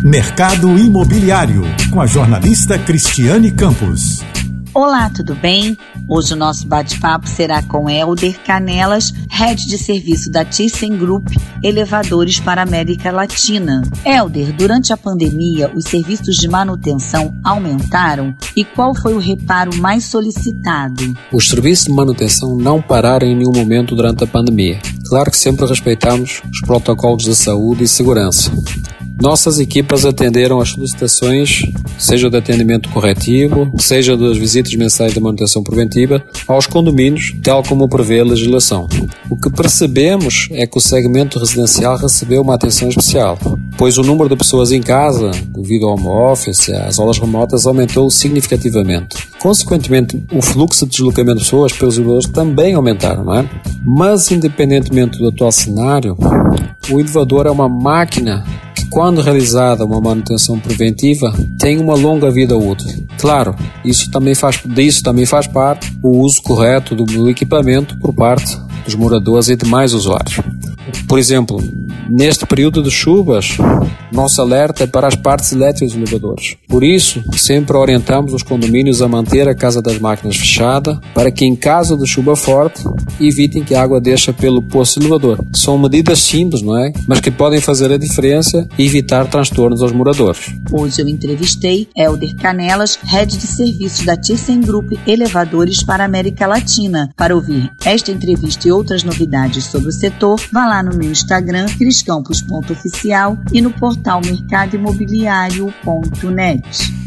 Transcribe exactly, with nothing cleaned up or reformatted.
Mercado Imobiliário, com a jornalista Cristiane Campos. Olá, tudo bem? Hoje o nosso bate-papo será com Helder Canelas, Head de Serviço da ThyssenKrupp Elevadores para a América Latina. Helder, durante a pandemia, os serviços de manutenção aumentaram e qual foi o reparo mais solicitado? Os serviços de manutenção não pararam em nenhum momento durante a pandemia. Claro que sempre respeitamos os protocolos de saúde e segurança. Nossas equipas atenderam às solicitações, seja de atendimento corretivo, seja das visitas mensais de manutenção preventiva, aos condomínios, tal como prevê a legislação. O que percebemos é que o segmento residencial recebeu uma atenção especial, pois o número de pessoas em casa, devido ao home office e às aulas remotas, aumentou significativamente. Consequentemente, o fluxo de deslocamento de pessoas pelos elevadores também aumentaram, não é? Mas, independentemente do atual cenário, o elevador é uma máquina que, quando realizada uma manutenção preventiva, tem uma longa vida útil. Claro, isso também faz, disso também faz parte o uso correto do equipamento por parte dos moradores e demais usuários. Por exemplo, neste período de chuvas, nosso alerta é para as partes elétricas dos elevadores. Por isso, sempre orientamos os condomínios a manter a casa das máquinas fechada, para que, em caso de chuva forte, evitem que a água deixe pelo poço do elevador. São medidas simples, não é? Mas que podem fazer a diferença e evitar transtornos aos moradores. Hoje eu entrevistei Helder Canelas, Head de Serviços da ThyssenKrupp Elevadores para a América Latina. Para ouvir esta entrevista e outras novidades sobre o setor, vá lá no meu Instagram, cris campos ponto oficial, e no portal mercado imobiliário ponto net.